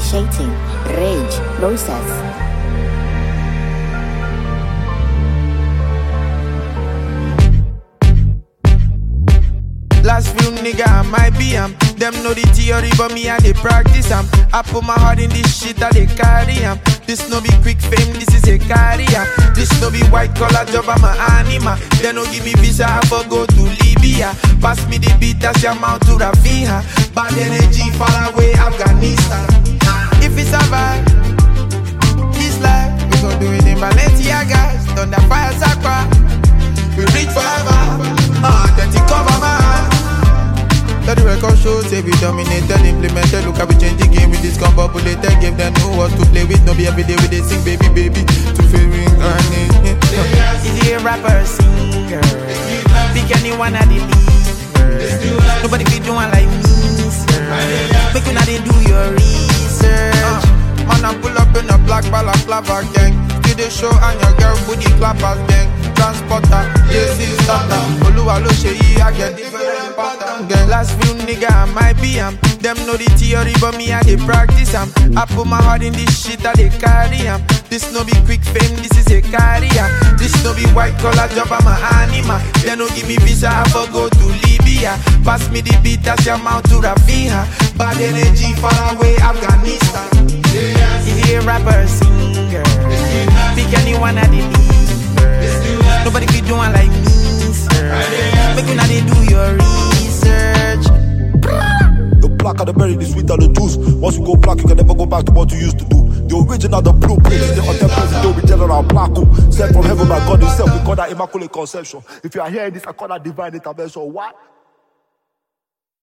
Initiating rage process. Last few nigga I might be them know the theory but me I dey practice I put my heart in this shit I dey carry This no be quick fame, this is a career. This no be white collar job, I'm an animal. They no give me visa, I for go to Libya. Pass me the beat, that's your mouth to Rafiha. Bad energy far away, Afghanistan. If it's a vibe, this life, we gon' do it in Balenciaga. Thunder fire sakwa, we reach forever. Then take cover my hand. Let the record show, say we dominated, implemented. Look how we change the game with this compopulated. Give them know what to play with. No be every day we they sing, baby, baby. To fairing and is he a rapper, singer? Pick anyone at the leader. Nobody be doing like me, sir. Make you not do your research. Man, I pull up in a black balaclava gang. Do the show and your girl booty clappers gang. Transporter, yes, it's starter. Oluwa lo sheyi, I get different pattern. Gang last few nigga I might be them know the theory but me I dey practice I put my heart in this shit I dey carry This no be quick fame, this is a career. This no be white collar job, I'm an animal. They no give me visa, I for go to Libya. Pass me the beat, that's your mouth to Rafiha. Bad energy far away, Afghanistan. Is he a rapper, singer? Pick anyone at the leader. Nobody be doing like me, sir. Make you not do your research. The black and the berry, the sweet and the juice. Once you go black, you can never go back to what you used to do. The original, the blueprint, the contemporary, the original black. Sent from heaven by God himself, we call that immaculate conception. If you are hearing this, I call that divine intervention. What?